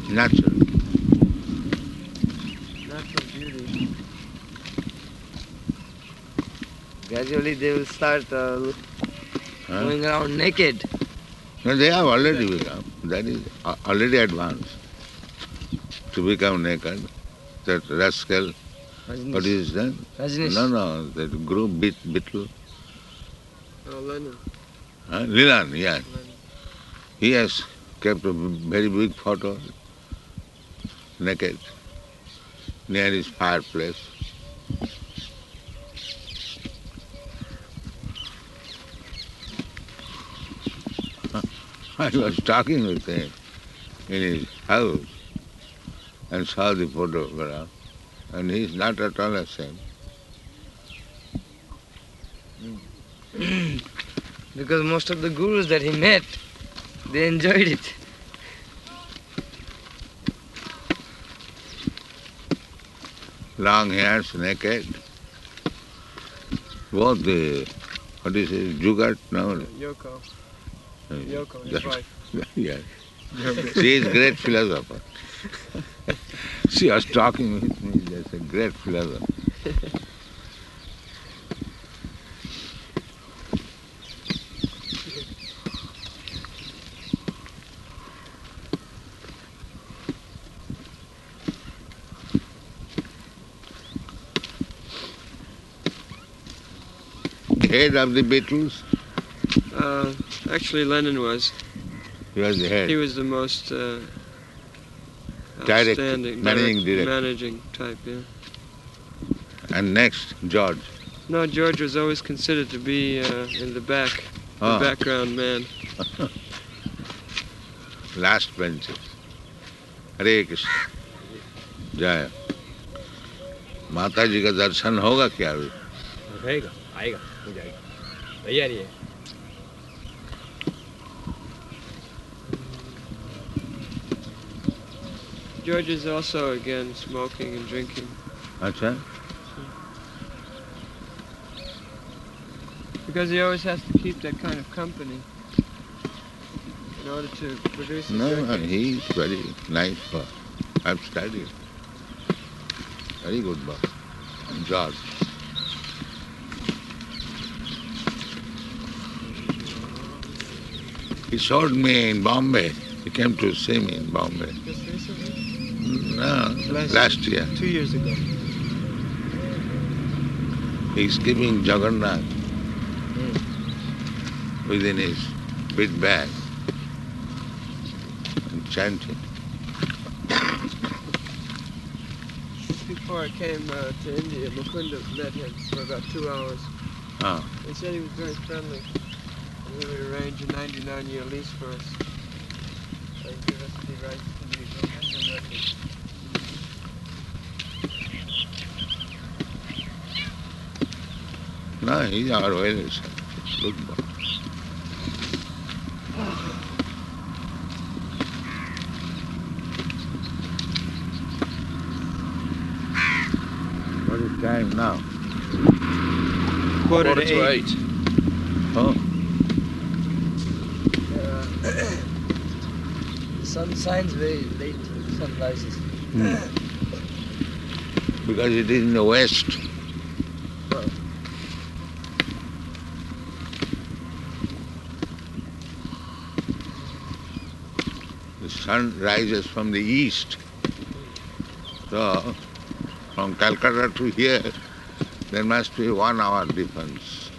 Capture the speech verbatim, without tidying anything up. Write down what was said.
Natural. Natural beauty. Gradually they will start uh, Huh? going around naked. No, they have already become. That is a- already advanced. To become naked. That rascal, what is that? Rajnish. No, no, that group bit, Beetle. Oh, Lenin. Huh? Leland, yeah. Lenin. He has kept a very big photo, naked, near his fireplace. I was talking with him in his house and saw the photograph, and he is not at all ashamed. Because most of the gurus that he met, they enjoyed it. Long hairs, naked. Both the, what is it, Jugat? No. Yoko. Uh, Yoko, his that- wife. Yes. She is a great philosopher. She was talking with me, that's a great philosopher. Head of the Beatles, Uh, actually, Lenin was. he was the head. He was the most uh, Director, outstanding, managing direct- director. managing type. Yeah. And next, George. No, George was always considered to be uh, in the back, the Ah. background man. Last benches. हरे कृष्ण जय माता जी का दर्शन होगा क्या अभी रहेगा आएगा हो जाएगा तैयारी है George is also again smoking and drinking अच्छा because he always has to keep that kind of company in order to produce his no records. he is very nice book I've studied very good book George he showed me in Bombay he came to see me in Bombay Just recently? no Last- last year Two years ago. he's keeping Jagannath within his big bag and chanting. Before I came uh, to India, Mukunda met him for about two hours. Ah. He said he was very friendly. And he would arrange a ninety-nine year lease for us. And give us the rights to the Govinda records. No, he's our well-wisher. Good boy. What is time now? Quarter, to eight. Oh, Uh, the sun shines very late, sun rises. because it is in the west. The sun rises from the east. So, from Calcutta to here, there must be one hour difference.